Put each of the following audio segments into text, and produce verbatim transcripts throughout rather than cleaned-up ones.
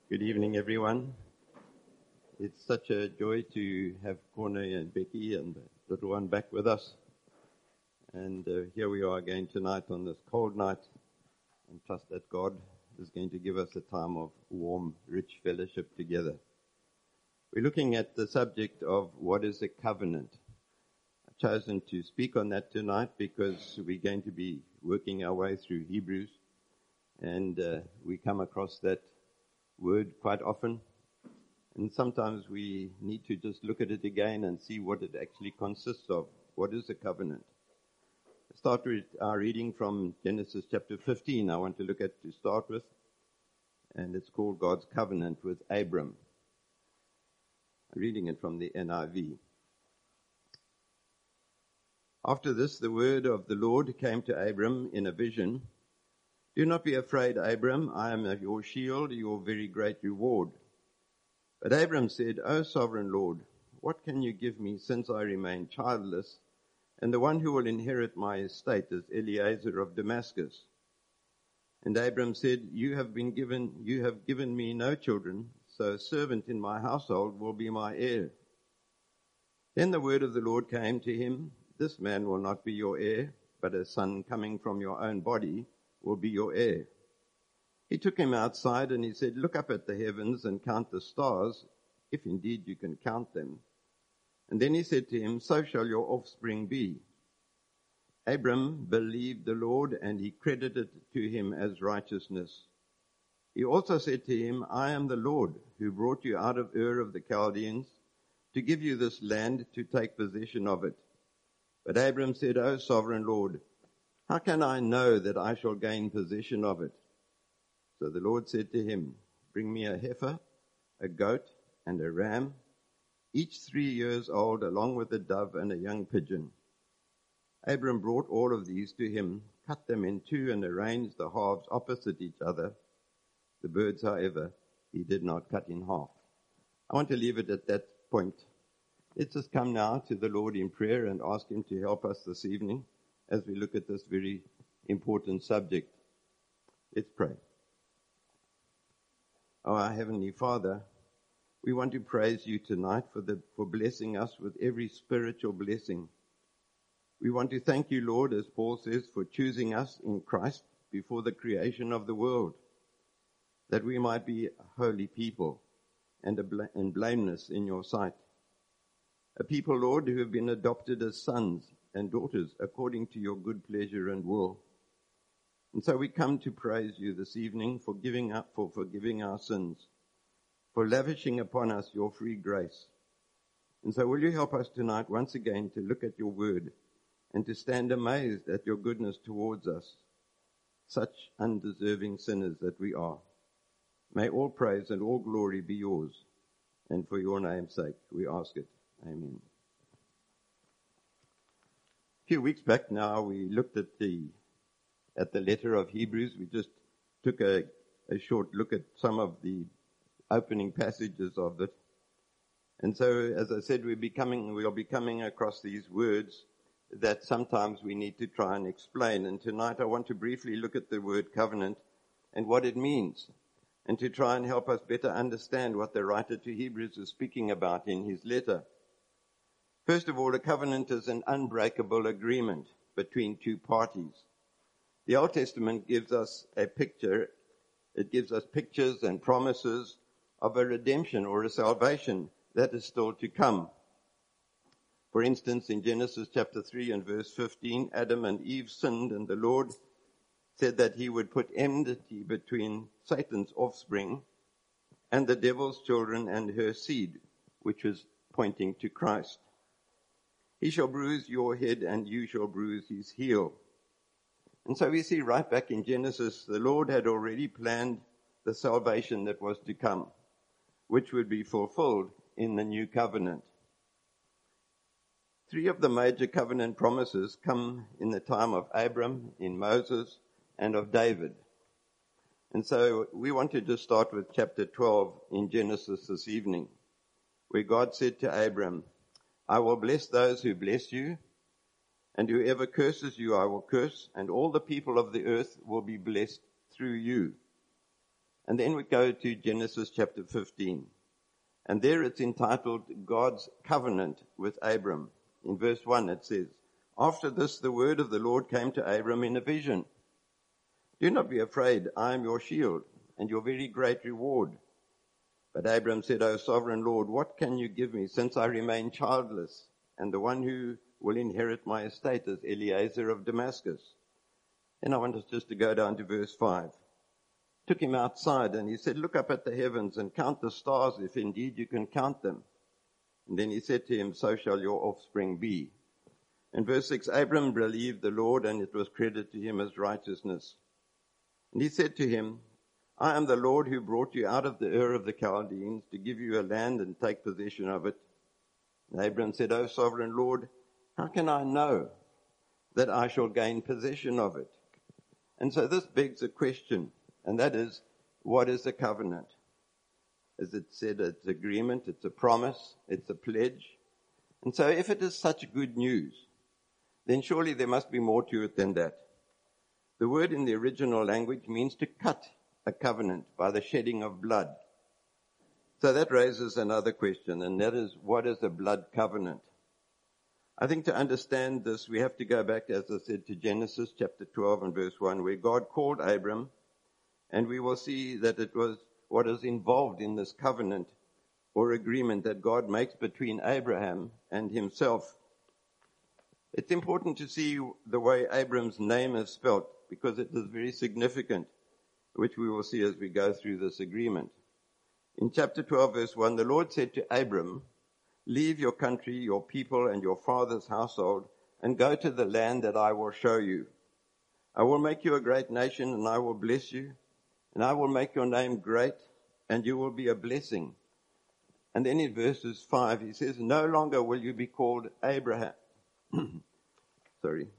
Good evening, everyone. It's such a joy to have Corne and Becky and the little one back with us. And uh, here we are again tonight on this cold night, and trust that God is going to give us a time of warm, rich fellowship together. We're looking at the subject of what is a covenant. I've chosen to speak on that tonight because we're going to be working our way through Hebrews, and uh, we come across that word quite often, and sometimes we need to just look at it again and see what it actually consists of. What is a covenant? Let's start with our reading from Genesis chapter fifteen. I want to look at to start with, and it's called God's covenant with Abram. I'm reading it from the N I V. After this, the word of the Lord came to Abram in a vision. Do not be afraid, Abram. I am your shield, your very great reward. But Abram said, O sovereign Lord, what can you give me since I remain childless, and the one who will inherit my estate is Eliezer of Damascus? And Abram said, You have been given, you have given me no children, so a servant in my household will be my heir. Then the word of the Lord came to him, This man will not be your heir, but a son coming from your own body will be your heir. He took him outside and he said, Look up at the heavens and count the stars, if indeed you can count them. And then he said to him, So shall your offspring be. Abram believed the Lord, and he credited it to him as righteousness. He also said to him, I am the Lord who brought you out of Ur of the Chaldeans to give you this land to take possession of it. But Abram said, O sovereign Lord, how can I know that I shall gain possession of it? So the Lord said to him, Bring me a heifer, a goat, and a ram, each three years old, along with a dove and a young pigeon. Abram brought all of these to him, cut them in two, and arranged the halves opposite each other. The birds, however, he did not cut in half. I want to leave it at that point. Let's just come now to the Lord in prayer and ask him to help us this evening as we look at this very important subject. Let's pray. Oh, our Heavenly Father, we want to praise you tonight for the for blessing us with every spiritual blessing. We want to thank you, Lord, as Paul says, for choosing us in Christ before the creation of the world, that we might be a holy people and, a bla- and blameless in your sight. A people, Lord, who have been adopted as sons and daughters according to your good pleasure and will. And so we come to praise you this evening for giving up, for forgiving our sins, for lavishing upon us your free grace. And so will you help us tonight once again to look at your word and to stand amazed at your goodness towards us, such undeserving sinners that we are. May all praise and all glory be yours, and for your name's sake we ask it. Amen. A few weeks back now, we looked at the at the letter of Hebrews. We just took a, a short look at some of the opening passages of it. And so, as I said, we're becoming, we'll be coming across these words that sometimes we need to try and explain. And tonight I want to briefly look at the word covenant and what it means, and to try and help us better understand what the writer to Hebrews is speaking about in his letter. First of all, a covenant is an unbreakable agreement between two parties. The Old Testament gives us a picture, it gives us pictures and promises of a redemption or a salvation that is still to come. For instance, in Genesis chapter three and verse fifteen, Adam and Eve sinned, and the Lord said that he would put enmity between Satan's offspring and the devil's children and her seed, which was pointing to Christ. He shall bruise your head, and you shall bruise his heel. And so we see right back in Genesis, the Lord had already planned the salvation that was to come, which would be fulfilled in the new covenant. Three of the major covenant promises come in the time of Abram, in Moses, and of David. And so we want to just start with chapter twelve in Genesis this evening, where God said to Abram, I will bless those who bless you, and whoever curses you I will curse, and all the people of the earth will be blessed through you. And then we go to Genesis chapter fifteen. And there it's entitled God's Covenant with Abram. In verse one it says, "After this the word of the Lord came to Abram in a vision. 'Do not be afraid, I am your shield and your very great reward.' But Abram said, 'O sovereign Lord, what can you give me, since I remain childless, and the one who will inherit my estate is Eliezer of Damascus?' Then I want us just to go down to verse five. Took him outside, and he said, 'Look up at the heavens and count the stars, if indeed you can count them.' And then he said to him, 'So shall your offspring be.' In verse six, Abram believed the Lord, and it was credited to him as righteousness. And he said to him, 'I am the Lord who brought you out of the Ur of the Chaldeans to give you a land and take possession of it.' And Abram said, 'O sovereign Lord, how can I know that I shall gain possession of it?' And so this begs a question, and that is, what is a covenant? As it said, it's agreement, it's a promise, it's a pledge. And so if it is such good news, then surely there must be more to it than that. The word in the original language means to cut a covenant by the shedding of blood. So that raises another question, and that is, what is a blood covenant? I think to understand this, we have to go back, as I said, to Genesis chapter twelve and verse one, where God called Abram, and we will see that it was what is involved in this covenant or agreement that God makes between Abraham and himself. It's important to see the way Abram's name is spelt, because it is very significant, which we will see as we go through this agreement. In chapter twelve, verse one, the Lord said to Abram, "Leave your country, your people, and your father's household, and go to the land that I will show you. I will make you a great nation, and I will bless you, and I will make your name great, and you will be a blessing." And then in verses five, he says, "No longer will you be called Abraham." Sorry.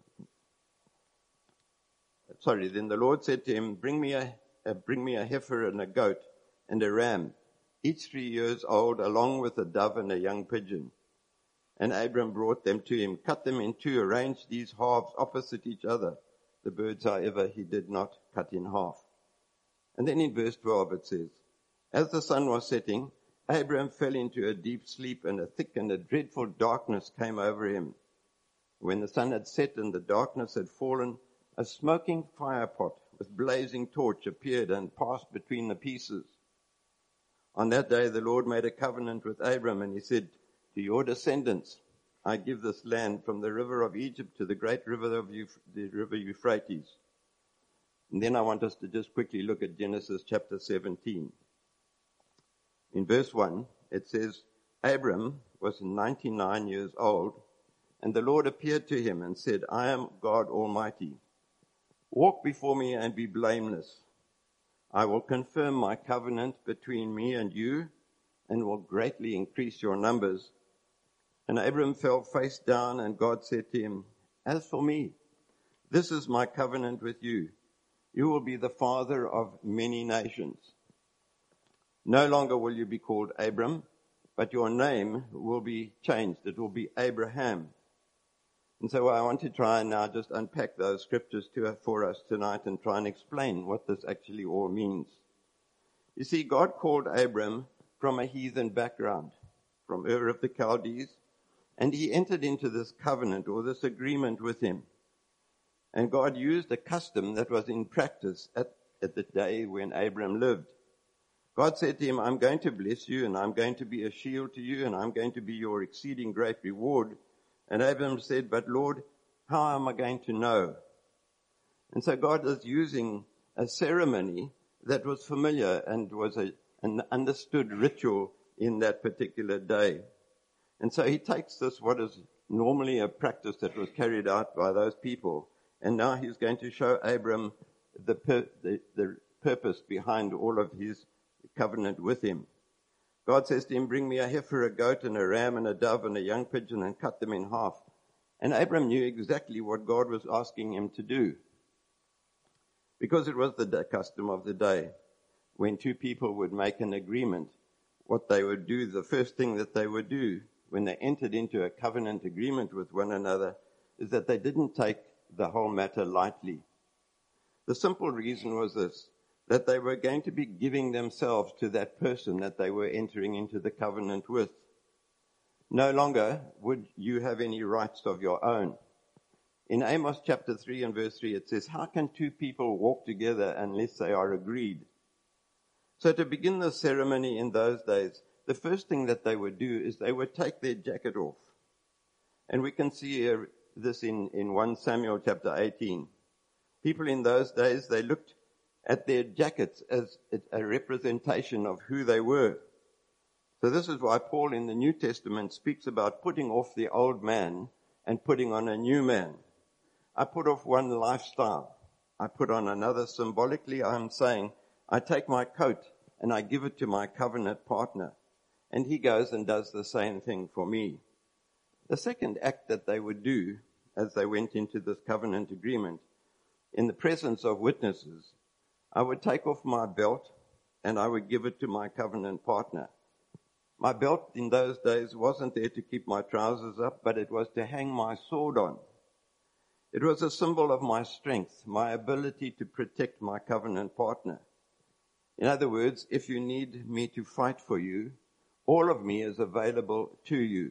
Sorry, then the Lord said to him, bring me a, uh, bring me a heifer and a goat and a ram, each three years old, along with a dove and a young pigeon. And Abram brought them to him, cut them in two, arranged these halves opposite each other. The birds, however, he did not cut in half. And then in verse twelve it says, "As the sun was setting, Abram fell into a deep sleep, and a thick and a dreadful darkness came over him. When the sun had set and the darkness had fallen, a smoking firepot with blazing torch appeared and passed between the pieces. On that day the Lord made a covenant with Abram, and he said, 'To your descendants I give this land from the river of Egypt to the great river of Euph- the river Euphrates.'" And then I want us to just quickly look at Genesis chapter seventeen. In verse one, it says, "Abram was ninety-nine years old, and the Lord appeared to him and said, 'I am God Almighty. Walk before me and be blameless. I will confirm my covenant between me and you, and will greatly increase your numbers.' And Abram fell face down, and God said to him, 'As for me, this is my covenant with you. You will be the father of many nations. No longer will you be called Abram, but your name will be changed. It will be Abraham.'" And so I want to try and now just unpack those scriptures to, for us tonight and try and explain what this actually all means. You see, God called Abram from a heathen background, from Ur of the Chaldees, and he entered into this covenant or this agreement with him. And God used a custom that was in practice at, at the day when Abram lived. God said to him, "I'm going to bless you, and I'm going to be a shield to you, and I'm going to be your exceeding great reward." And Abram said, "But Lord, how am I going to know?" And so God is using a ceremony that was familiar and was a, an understood ritual in that particular day. And so he takes this, what is normally a practice that was carried out by those people, and now he's going to show Abram the, pur- the, the purpose behind all of his covenant with him. God says to him, "Bring me a heifer, a goat, and a ram, and a dove, and a young pigeon, and cut them in half." And Abram knew exactly what God was asking him to do, because it was the custom of the day. When two people would make an agreement, what they would do, the first thing that they would do when they entered into a covenant agreement with one another, is that they didn't take the whole matter lightly. The simple reason was this: that they were going to be giving themselves to that person that they were entering into the covenant with. No longer would you have any rights of your own. In Amos chapter three and verse three, it says, how can two people walk together unless they are agreed? So to begin the ceremony in those days, the first thing that they would do is they would take their jacket off. And we can see here this in, in First Samuel chapter eighteen. People in those days, they looked at their jackets as a representation of who they were. So this is why Paul in the New Testament speaks about putting off the old man and putting on a new man. I put off one lifestyle. I put on another. Symbolically, I'm saying, I take my coat and I give it to my covenant partner. And he goes and does the same thing for me. The second act that they would do as they went into this covenant agreement, in the presence of witnesses, I would take off my belt and I would give it to my covenant partner. My belt in those days wasn't there to keep my trousers up, but it was to hang my sword on. It was a symbol of my strength, my ability to protect my covenant partner. In other words, if you need me to fight for you, all of me is available to you.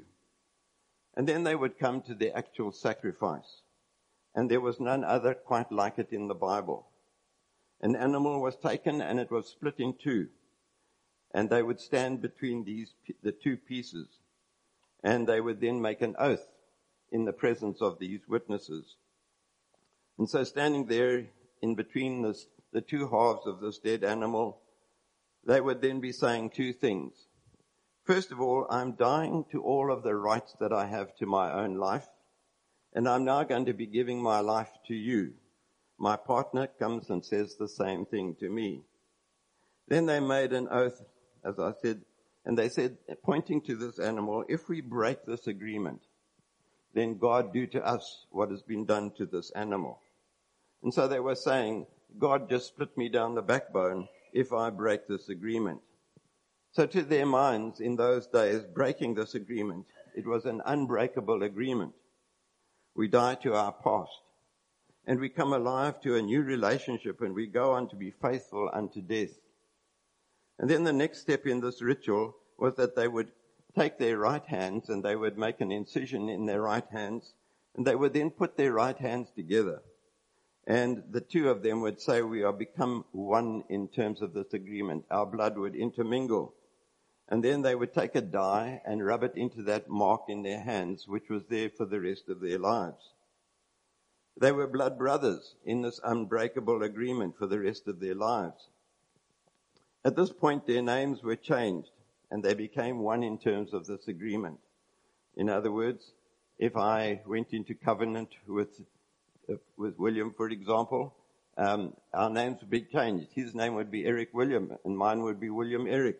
And then they would come to the actual sacrifice. And there was none other quite like it in the Bible. An animal was taken and it was split in two. And they would stand between these, the two pieces. And they would then make an oath in the presence of these witnesses. And so standing there in between this, the two halves of this dead animal, they would then be saying two things. First of all, I'm dying to all of the rights that I have to my own life, and I'm now going to be giving my life to you. My partner comes and says the same thing to me. Then they made an oath, as I said, and they said, pointing to this animal, if we break this agreement, then God do to us what has been done to this animal. And so they were saying, God just split me down the backbone if I break this agreement. So to their minds in those days, breaking this agreement, it was an unbreakable agreement. We die to our past and we come alive to a new relationship and we go on to be faithful unto death. And then the next step in this ritual was that they would take their right hands and they would make an incision in their right hands and they would then put their right hands together. And the two of them would say, we are become one in terms of this agreement. Our blood would intermingle. And then they would take a dye and rub it into that mark in their hands, which was there for the rest of their lives. They were blood brothers in this unbreakable agreement for the rest of their lives. At this point, their names were changed, and they became one in terms of this agreement. In other words, if I went into covenant with with William, for example, um, our names would be changed. His name would be Eric William, and mine would be William Eric.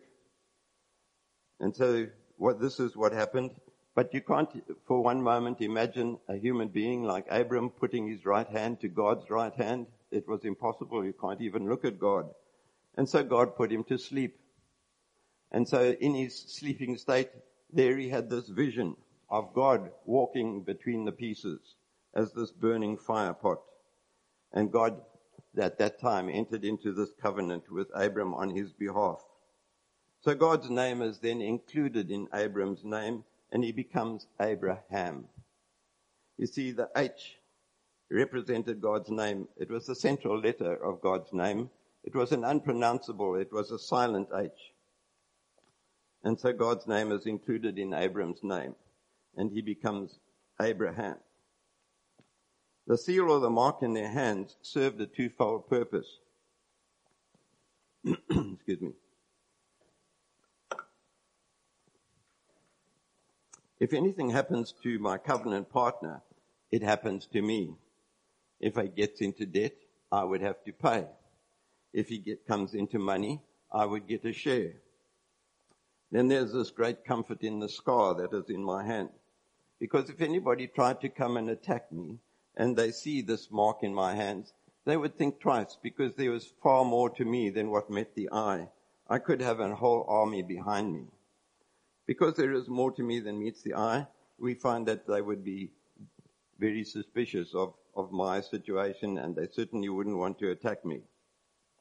And so what this is what happened. But you can't, for one moment, imagine a human being like Abram putting his right hand to God's right hand. It was impossible. You can't even look at God. And so God put him to sleep. And so in his sleeping state, there he had this vision of God walking between the pieces as this burning fire pot. And God, at that time, entered into this covenant with Abram on his behalf. So God's name is then included in Abram's name, and he becomes Abraham. You see, the H represented God's name. It was the central letter of God's name. It was an unpronounceable, it was a silent H. And so God's name is included in Abram's name, and he becomes Abraham. The seal or the mark in their hands served a twofold purpose. Excuse me. If anything happens to my covenant partner, it happens to me. If he gets into debt, I would have to pay. If he get, comes into money, I would get a share. Then there's this great comfort in the scar that is in my hand. Because if anybody tried to come and attack me, and they see this mark in my hands, they would think twice, because there was far more to me than what met the eye. I could have a whole army behind me. Because there is more to me than meets the eye, we find that they would be very suspicious of, of my situation, and they certainly wouldn't want to attack me.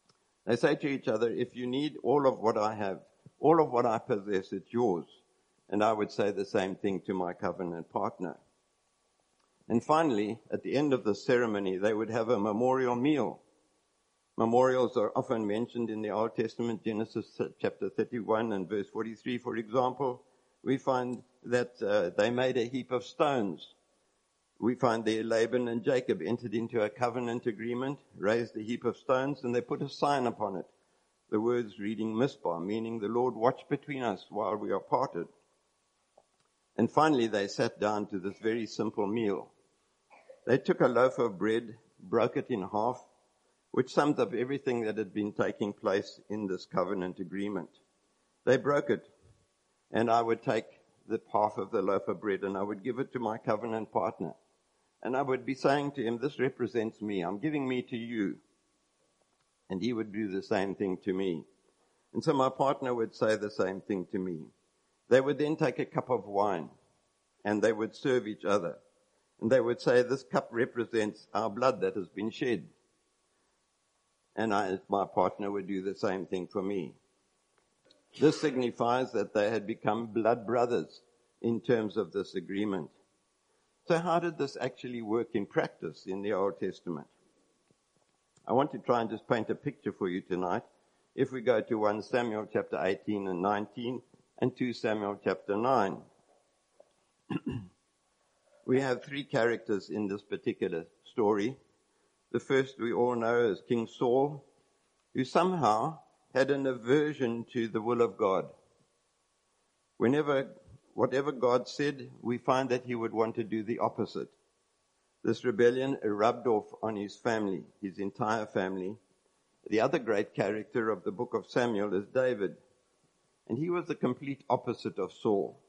They say to each other, if you need all of what I have, all of what I possess, it's yours. And I would say the same thing to my covenant partner. And finally, at the end of the ceremony, they would have a memorial meal. Memorials are often mentioned in the Old Testament, Genesis chapter thirty-one and verse forty-three, for example. We find that uh, they made a heap of stones. We find there Laban and Jacob entered into a covenant agreement, raised a heap of stones, and they put a sign upon it. The words reading Mizpah, meaning the Lord watch between us while we are parted. And finally, they sat down to this very simple meal. They took a loaf of bread, broke it in half, which summed up everything that had been taking place in this covenant agreement. They broke it, and I would take the half of the loaf of bread and I would give it to my covenant partner. And I would be saying to him, this represents me. I'm giving me to you. And he would do the same thing to me. And so my partner would say the same thing to me. They would then take a cup of wine and they would serve each other. And they would say, this cup represents our blood that has been shed. And I, my partner would do the same thing for me. This signifies that they had become blood brothers in terms of this agreement. So how did this actually work in practice in the Old Testament? I want to try and just paint a picture for you tonight. If we go to First Samuel chapter eighteen and nineteen and Second Samuel chapter nine. We have three characters in this particular story. The first we all know is King Saul, who somehow had an aversion to the will of God. Whenever, whatever God said, we find that he would want to do the opposite. This rebellion rubbed off on his family, his entire family. The other great character of the book of Samuel is David, and he was the complete opposite of Saul.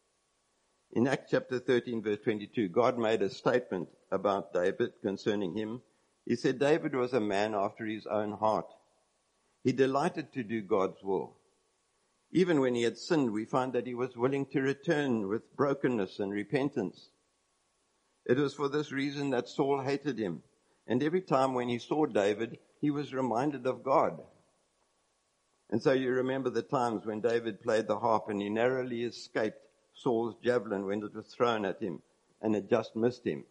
In Acts chapter thirteen, verse twenty-two, God made a statement about David concerning him. He said, David was a man after his own heart. He delighted to do God's will. Even when he had sinned, we find that he was willing to return with brokenness and repentance. It was for this reason that Saul hated him. And every time when he saw David, he was reminded of God. And so you remember the times when David played the harp and he narrowly escaped Saul's javelin when it was thrown at him, and it just missed him.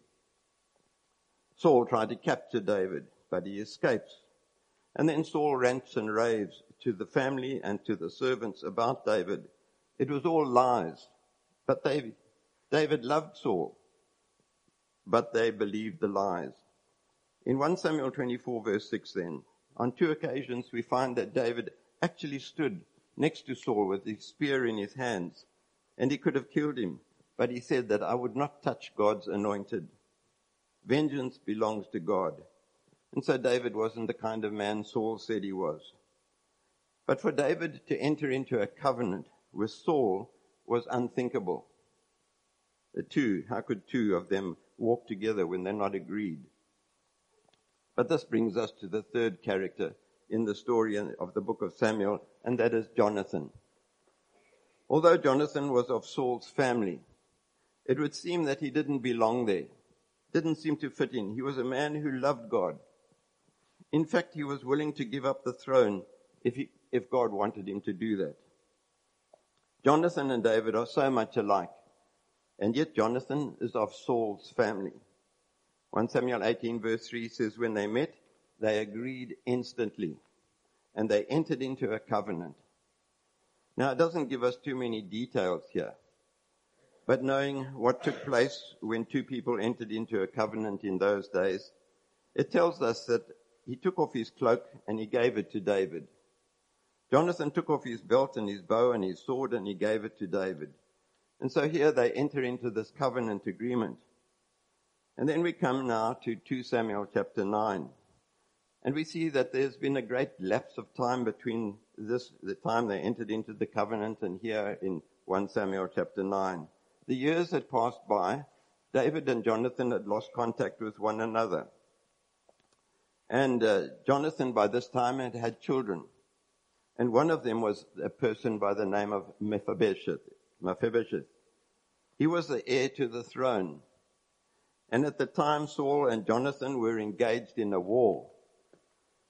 Saul tried to capture David, but he escapes. And then Saul rants and raves to the family and to the servants about David. It was all lies. But David, David loved Saul, but they believed the lies. In First Samuel twenty-four, verse six then, on two occasions we find that David actually stood next to Saul with his spear in his hands, and he could have killed him, but he said that I would not touch God's anointed. Vengeance belongs to God. And so David wasn't the kind of man Saul said he was. But for David to enter into a covenant with Saul was unthinkable. The two, how could two of them walk together when they're not agreed? But this brings us to the third character in the story of the book of Samuel, and that is Jonathan. Although Jonathan was of Saul's family, it would seem that he didn't belong there, didn't seem to fit in. He was a man who loved God. In fact, he was willing to give up the throne if he, if God wanted him to do that. Jonathan and David are so much alike, and yet Jonathan is of Saul's family. First Samuel eighteen verse three says, when they met, they agreed instantly, and they entered into a covenant. Now, it doesn't give us too many details here, but knowing what took place when two people entered into a covenant in those days, it tells us that he took off his cloak and he gave it to David. Jonathan took off his belt and his bow and his sword and he gave it to David. And so here they enter into this covenant agreement. And then we come now to Second Samuel chapter nine. And we see that there's been a great lapse of time between this, the time they entered into the covenant, and here in First Samuel chapter nine. The years had passed by. David and Jonathan had lost contact with one another. And uh, Jonathan by this time had had children. And one of them was a person by the name of Mephibosheth. Mephibosheth. He was the heir to the throne. And at the time, Saul and Jonathan were engaged in a war.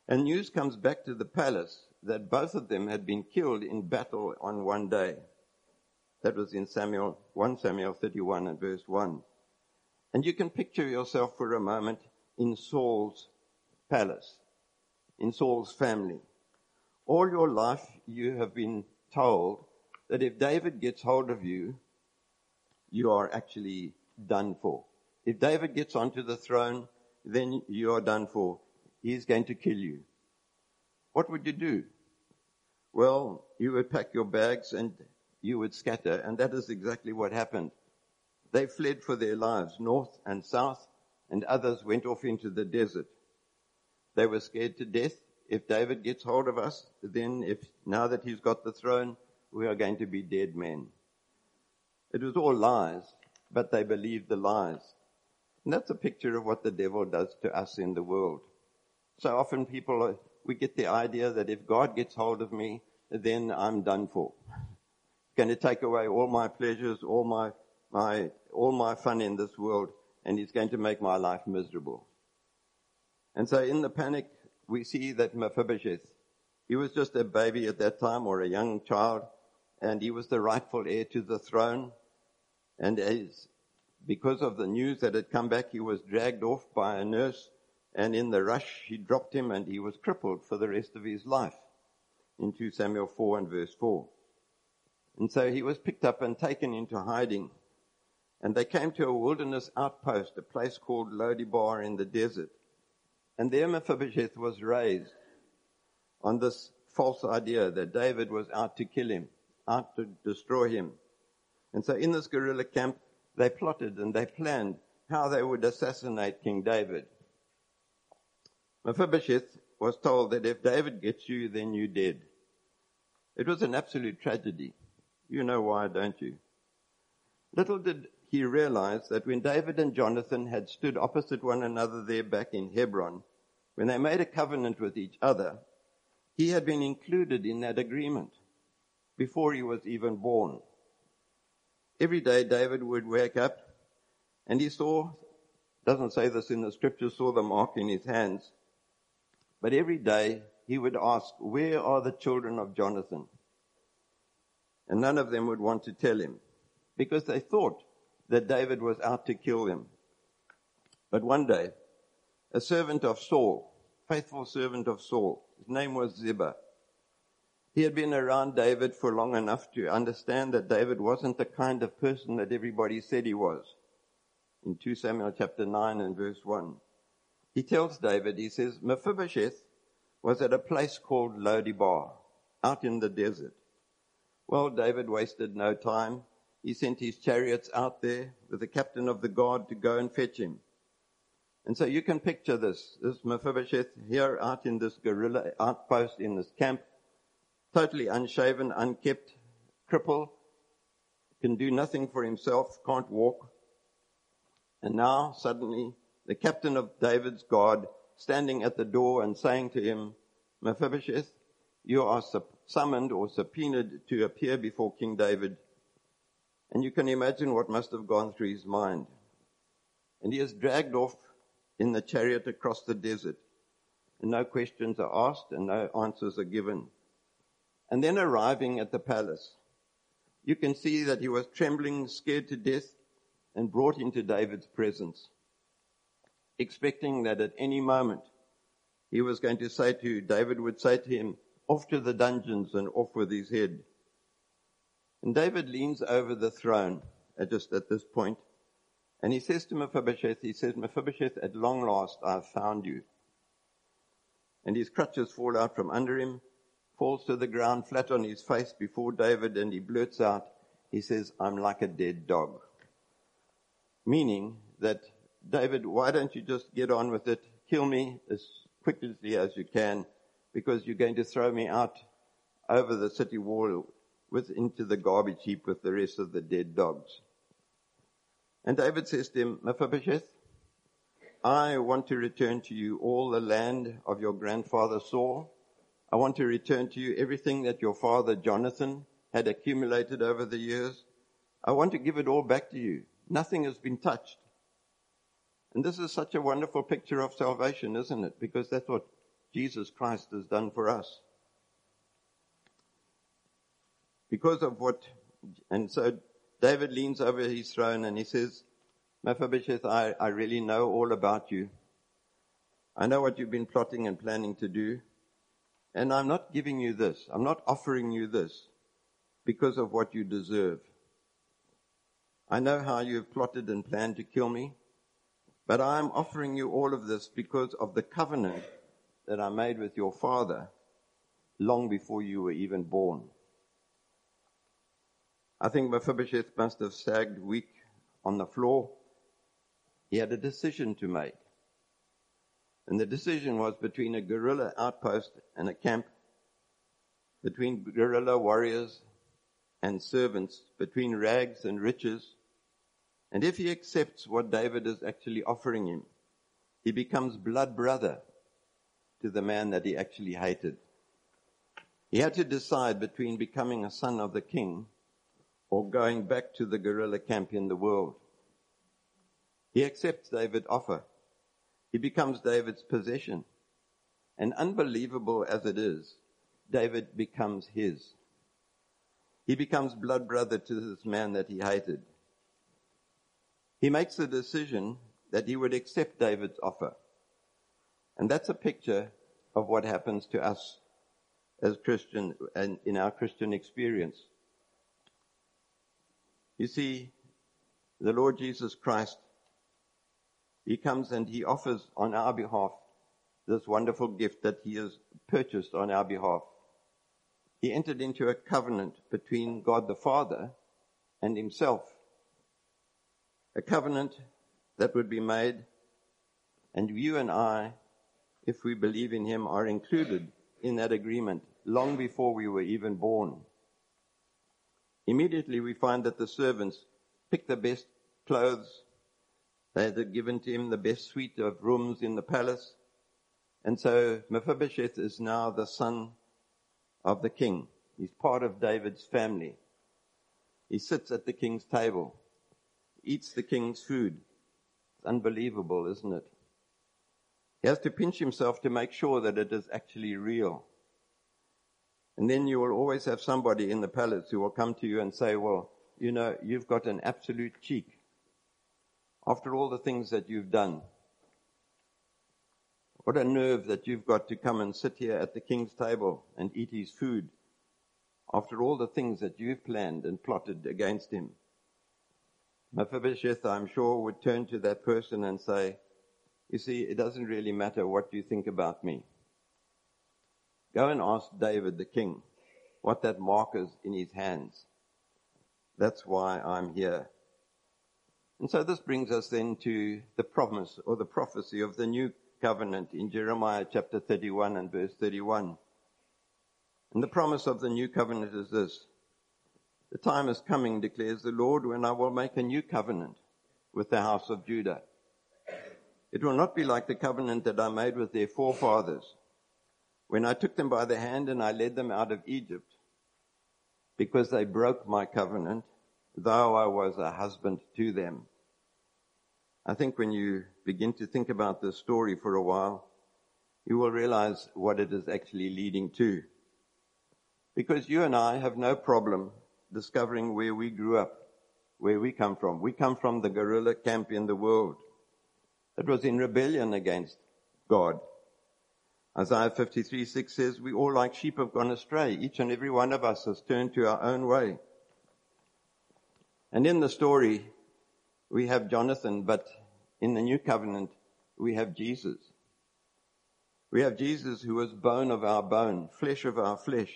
And news comes back to the palace that both of them had been killed in battle on one day. That was in Samuel, First Samuel thirty-one and verse one. And you can picture yourself for a moment in Saul's palace, in Saul's family. All your life you have been told that if David gets hold of you, you are actually done for. If David gets onto the throne, then you are done for. He's going to kill you. What would you do? Well, you would pack your bags and you would scatter, and that is exactly what happened. They fled for their lives, north and south, and others went off into the desert. They were scared to death. If David gets hold of us, then if now that he's got the throne, we are going to be dead men. It was all lies, but they believed the lies. And that's a picture of what the devil does to us in the world. So often people, are, we get the idea that if God gets hold of me, then I'm done for. Going to take away all my pleasures, all my, my, all my fun in this world, and he's going to make my life miserable. And so in the panic, we see that Mephibosheth, he was just a baby at that time, or a young child, and he was the rightful heir to the throne. And as, because of the news that had come back, he was dragged off by a nurse, and in the rush, he dropped him, and he was crippled for the rest of his life, in Second Samuel four and verse four. And so he was picked up and taken into hiding. And they came to a wilderness outpost, a place called Lo-debar in the desert. And there Mephibosheth was raised on this false idea that David was out to kill him, out to destroy him. And so in this guerrilla camp, they plotted and they planned how they would assassinate King David. Mephibosheth was told that if David gets you, then you're dead. It was an absolute tragedy. You know why, don't you? Little did he realize that when David and Jonathan had stood opposite one another there back in Hebron, when they made a covenant with each other, he had been included in that agreement before he was even born. Every day David would wake up and he saw, doesn't say this in the scripture, saw the mark in his hands, but every day he would ask, where are the children of Jonathan? And none of them would want to tell him because they thought that David was out to kill them. But one day, a servant of Saul, faithful servant of Saul, his name was Ziba. He had been around David for long enough to understand that David wasn't the kind of person that everybody said he was. In Second Samuel chapter nine and verse one, he tells David, he says, Mephibosheth was at a place called Lo-debar, out in the desert. Well, David wasted no time. He sent his chariots out there with the captain of the guard to go and fetch him. And so you can picture this, this Mephibosheth here out in this guerrilla outpost in this camp, totally unshaven, unkept, cripple, can do nothing for himself, can't walk. And now suddenly the captain of David's guard standing at the door and saying to him, Mephibosheth, you are summoned or subpoenaed to appear before King David. And you can imagine what must have gone through his mind. And he is dragged off in the chariot across the desert. And no questions are asked and no answers are given. And then arriving at the palace, you can see that he was trembling, scared to death, and brought into David's presence, expecting that at any moment he was going to say to David would say to him, off to the dungeons and off with his head. And David leans over the throne at just at this point, and he says to Mephibosheth, he says, Mephibosheth, at long last I've found you. And his crutches fall out from under him, falls to the ground flat on his face before David, and he blurts out, he says, I'm like a dead dog. Meaning that, David, why don't you just get on with it, kill me as quickly as you can, because you're going to throw me out over the city wall with into the garbage heap with the rest of the dead dogs. And David says to him, Mephibosheth, I want to return to you all the land of your grandfather Saul. I want to return to you everything that your father Jonathan had accumulated over the years. I want to give it all back to you. Nothing has been touched. And this is such a wonderful picture of salvation, isn't it? Because that's what Jesus Christ has done for us. Because of what, and so David leans over his throne and he says, Mephibosheth, I, I really know all about you. I know what you've been plotting and planning to do. And I'm not giving you this. I'm not offering you this because of what you deserve. I know how you've plotted and planned to kill me, but I'm offering you all of this because of the covenant that I made with your father long before you were even born. I think Mephibosheth must have sagged weak on the floor. He had a decision to make. And the decision was between a guerrilla outpost and a camp, between guerrilla warriors and servants, between rags and riches. And if he accepts what David is actually offering him, he becomes blood brother to the man that he actually hated. He had to decide between becoming a son of the king or going back to the guerrilla camp in the world. He accepts David's offer. He becomes David's possession. And unbelievable as it is, David becomes his. He becomes blood brother to this man that he hated. He makes the decision that he would accept David's offer. And that's a picture of what happens to us as Christian and in our Christian experience. You see, the Lord Jesus Christ, he comes and he offers on our behalf this wonderful gift that he has purchased on our behalf. He entered into a covenant between God the Father and himself. A covenant that would be made, and you and I, if we believe in him, are included in that agreement long before we were even born. Immediately we find that the servants picked the best clothes. They had given to him the best suite of rooms in the palace. And so Mephibosheth is now the son of the king. He's part of David's family. He sits at the king's table, eats the king's food. It's unbelievable, isn't it? He has to pinch himself to make sure that it is actually real. And then you will always have somebody in the palace who will come to you and say, well, you know, you've got an absolute cheek. After all the things that you've done, what a nerve that you've got to come and sit here at the king's table and eat his food. After all the things that you've planned and plotted against him. Mephibosheth, I'm sure, would turn to that person and say, you see, it doesn't really matter what you think about me. Go and ask David the king what that mark is in his hands. That's why I'm here. And so this brings us then to the promise or the prophecy of the new covenant in Jeremiah chapter thirty-one and verse thirty-one. And the promise of the new covenant is this. The time is coming, declares the Lord, when I will make a new covenant with the house of Judah. It will not be like the covenant that I made with their forefathers, when I took them by the hand and I led them out of Egypt, because they broke my covenant, though I was a husband to them. I think when you begin to think about this story for a while, you will realize what it is actually leading to. Because you and I have no problem discovering where we grew up, where we come from. We come from the guerrilla camp in the world that was in rebellion against God. Isaiah fifty-three six says, we all like sheep have gone astray. Each and every one of us has turned to our own way. And in the story, we have Jonathan, but in the new covenant, we have Jesus. We have Jesus who was bone of our bone, flesh of our flesh,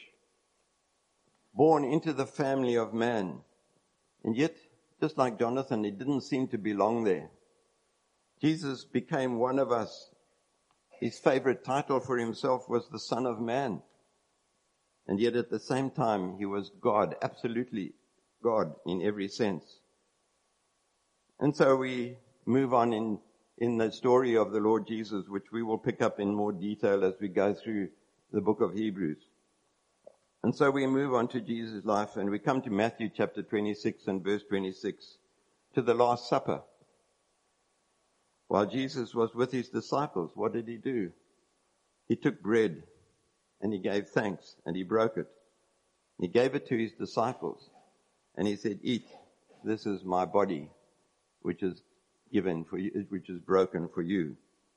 born into the family of man. And yet, just like Jonathan, he didn't seem to belong there. Jesus became one of us. His favorite title for himself was the Son of Man. And yet at the same time, he was God, absolutely God in every sense. And so we move on in, in the story of the Lord Jesus, which we will pick up in more detail as we go through the book of Hebrews. And so we move on to Jesus' life, and we come to Matthew chapter twenty-six and verse twenty-six, to the Last Supper. While Jesus was with his disciples, what did he do? he took bread and he gave thanks and he broke it. He gave it to his disciples and he said, "Eat, this is my body, which is given for you, which is broken for you."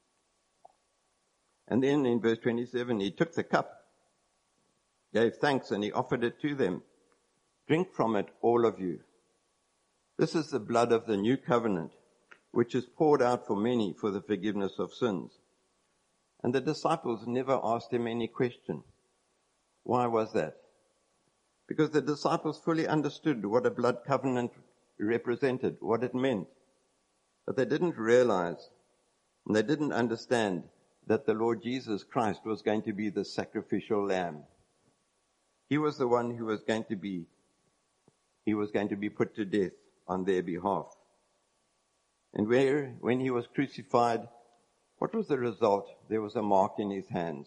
And then in verse twenty-seven, he took the cup, gave thanks, and he offered it to them. "Drink from it, all of you. This is the blood of the new covenant, which is poured out for many for the forgiveness of sins." And the disciples never asked him any question. Why was that? Because the disciples fully understood what a blood covenant represented, what it meant. But they didn't realize, and they didn't understand that the Lord Jesus Christ was going to be the sacrificial lamb. He was the one who was going to be, he was going to be put to death on their behalf. And where, when he was crucified, what was the result? There was a mark in his hands.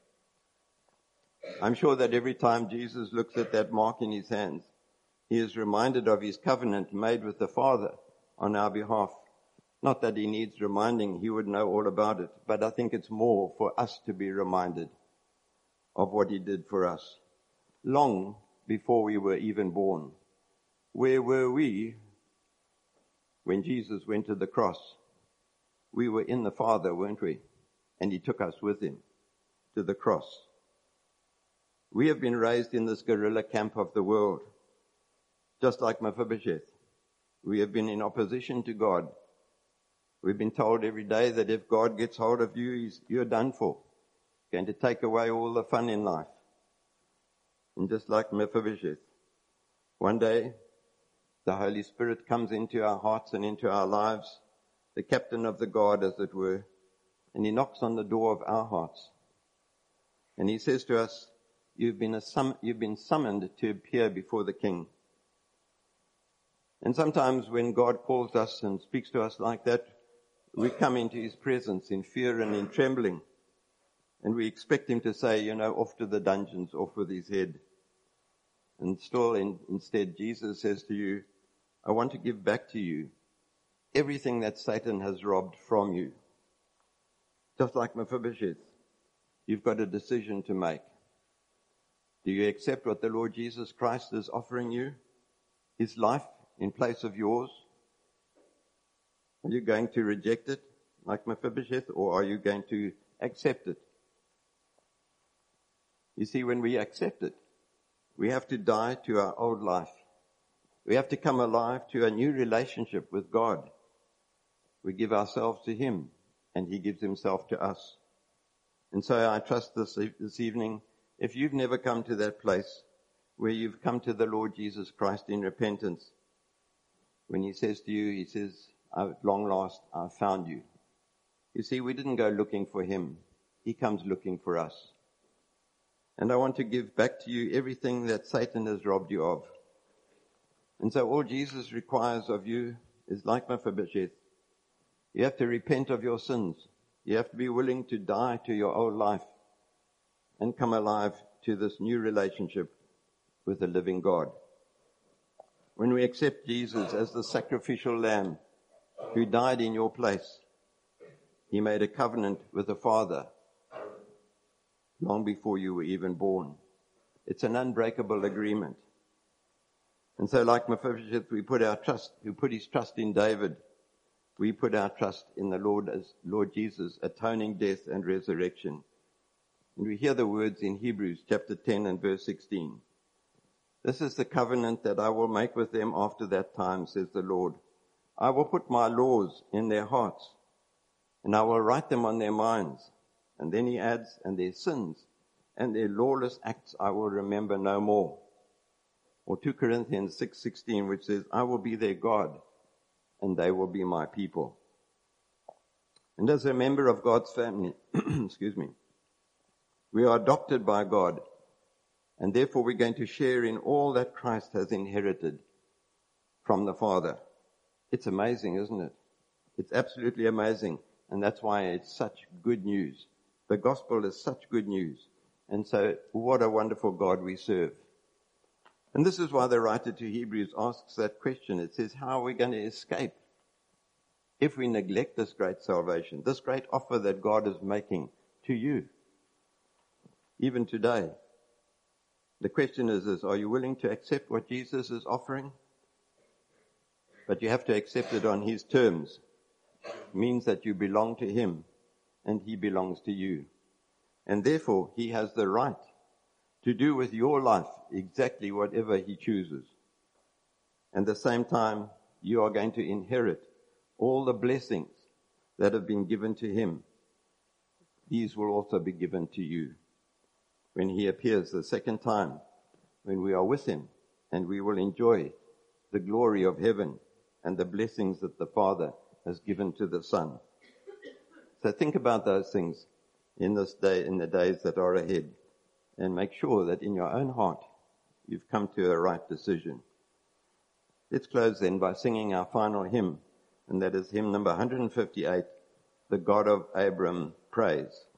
I'm sure that every time Jesus looks at that mark in his hands, he is reminded of his covenant made with the Father on our behalf. Not that he needs reminding, he would know all about it, but I think it's more for us to be reminded of what he did for us, long before we were even born. Where were we when Jesus went to the cross? We were in the Father, weren't we? And he took us with him to the cross. We have been raised in this guerrilla camp of the world, just like Mephibosheth. We have been in opposition to God. We've been told every day that if God gets hold of you, he's, you're done for. He's going to take away all the fun in life. And just like Mephibosheth, one day the Holy Spirit comes into our hearts and into our lives, the captain of the guard, as it were, and he knocks on the door of our hearts. And he says to us, you've been, a sum, you've been summoned to appear before the King. And sometimes when God calls us and speaks to us like that, we come into his presence in fear and in trembling. And we expect him to say, you know, off to the dungeons, off with his head. And still, in, instead, Jesus says to you, I want to give back to you everything that Satan has robbed from you. Just like Mephibosheth, you've got a decision to make. Do you accept what the Lord Jesus Christ is offering you? His life in place of yours? Are you going to reject it like Mephibosheth, or are you going to accept it? You see, when we accept it, we have to die to our old life. We have to come alive to a new relationship with God. We give ourselves to him, and he gives himself to us. And so I trust this, this evening, if you've never come to that place where you've come to the Lord Jesus Christ in repentance, when he says to you, he says, at long last, I've found you. You see, we didn't go looking for him. He comes looking for us. And I want to give back to you everything that Satan has robbed you of. And so all Jesus requires of you is like Mephibosheth. You have to repent of your sins. You have to be willing to die to your old life and come alive to this new relationship with the living God. When we accept Jesus as the sacrificial lamb who died in your place, he made a covenant with the Father long before you were even born. It's an unbreakable agreement. And so like Mephibosheth, we put our trust, who put his trust in David, we put our trust in the Lord as Lord Jesus, atoning death and resurrection. And we hear the words in Hebrews chapter ten and verse sixteen. This is the covenant that I will make with them after that time, says the Lord. I will put my laws in their hearts, and I will write them on their minds. And then he adds, and their sins and their lawless acts I will remember no more. Or Second Corinthians six sixteen, which says, I will be their God, and they will be my people. And as a member of God's family, excuse me, we are adopted by God, and therefore we're going to share in all that Christ has inherited from the Father. It's amazing, isn't it? It's absolutely amazing, and that's why it's such good news. The gospel is such good news, and so what a wonderful God we serve. And this is why the writer to Hebrews asks that question. It says, how are we going to escape if we neglect this great salvation, this great offer that God is making to you? even today. The question is, is, are you willing to accept what Jesus is offering? But you have to accept it on his terms. It means that you belong to him and he belongs to you. And therefore, he has the right to do with your life exactly whatever he chooses. And at the same time, you are going to inherit all the blessings that have been given to him. These will also be given to you when he appears the second time, when we are with him, and we will enjoy the glory of heaven and the blessings that the Father has given to the Son. So think about those things in this day, in the days that are ahead, and make sure that in your own heart you've come to a right decision. Let's close then by singing our final hymn, and that is hymn number one hundred fifty-eight, The God of Abram Praise.